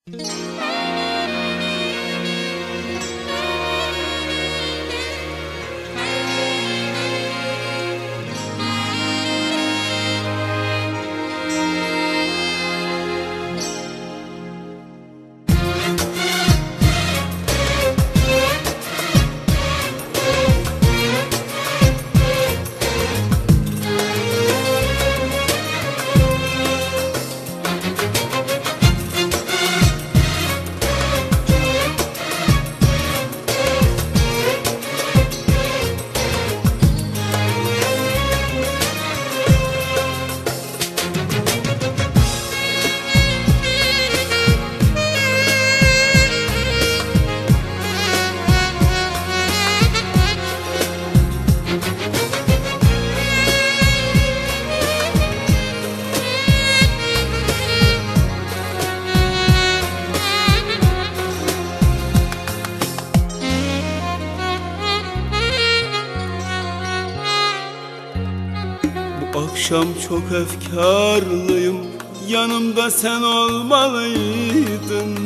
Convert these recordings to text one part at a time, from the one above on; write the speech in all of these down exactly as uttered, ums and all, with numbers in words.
Akşam çok efkarlıyım, yanımda sen olmalıydın.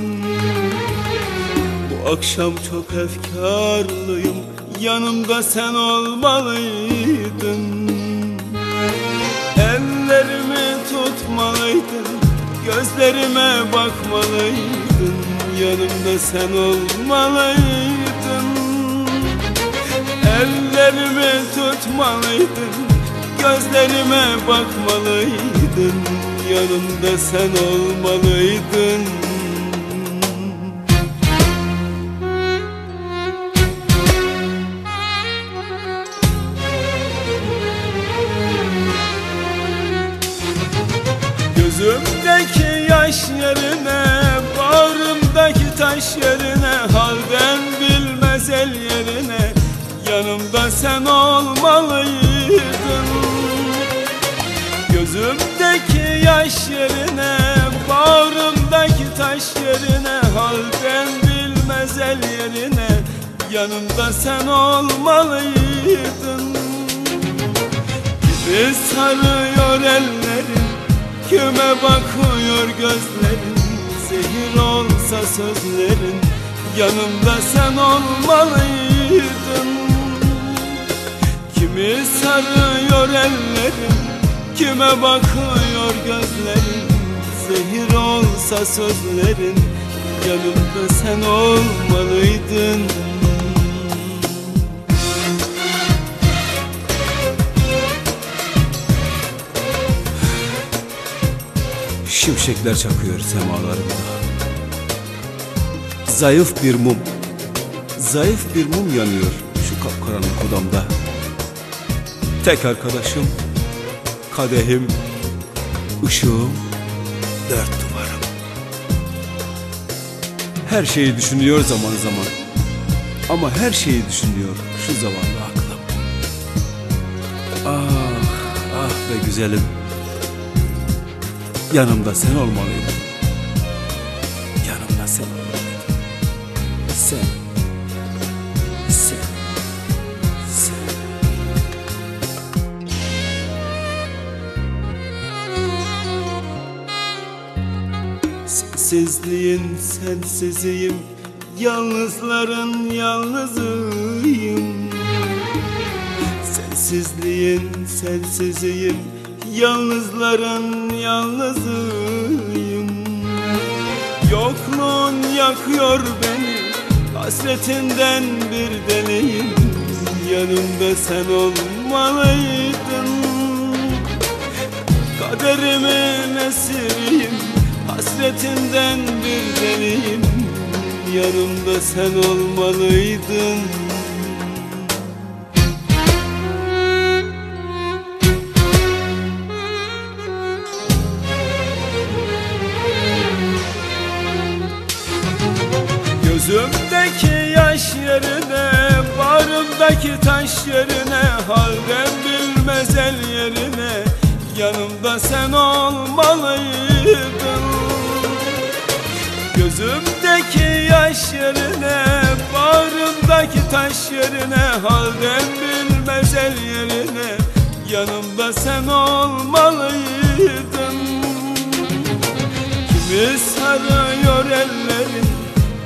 Bu akşam çok efkarlıyım, yanımda sen olmalıydın. Ellerimi tutmalıydın, gözlerime bakmalıydın. Yanımda sen olmalıydın. Ellerimi tutmalıydın, gözlerime bakmalıydın. Yanımda sen olmalıydın. Gözümdeki yaş yerine, bağrımdaki taş yerine, halden bilmez el yerine, yanımda sen olmalıydın. Gözümdeki yaş yerine, bağrımdaki taş yerine, halden bilmez el yerine, yanımda sen olmalıydın. Kimi sarıyor ellerin, kime bakıyor gözlerin, zehir olsa sözlerin, yanımda sen olmalıydın. Kimi sarıyor ellerin, kime bakıyor gözlerin, zehir olsa sözlerin, yanımda sen olmalıydın. Şimşekler çakıyor semalarımda. Zayıf bir mum, zayıf bir mum yanıyor şu kapkaranlık odamda. Tek arkadaşım kadehim, ışığım, dört duvarım. Her şeyi düşünüyor zaman zaman, ama her şeyi düşünüyor şu zavallı aklım. Ah, ah be güzelim, yanımda sen olmalıydın. Yanımda sen olmalıydın. Sen, sen, sen. Sensizliğin sensiziyim, yalnızların yalnızıyım. Sensizliğin sensiziyim, yalnızların yalnızıyım. Yokluğun yakıyor beni, hasretinden bir deliyim. Yanımda sen olmalıydın. Kaderimin esiriyim, hasretinden bir deliyim. Yanımda sen olmalıydın. Gözümdeki yaş yerine, bağrımdaki taş yerine, halden bilmez el yerine, yanımda sen olmalıydın. Gözümdeki yaş yerine, bağrımdaki taş yerine, halden bilmez el yerine, yanımda sen olmalıydın. Kimi sarıyor el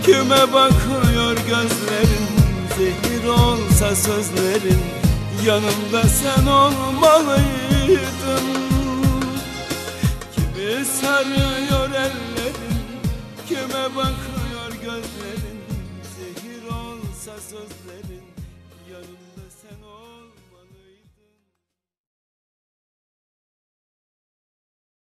Kime bakıyor gözlerin, zehir olsa sözlerin, yanımda sen olmalıydın. Kimi sarıyor ellerin, kime bakıyor gözlerin, zehir olsa sözlerin, yanımda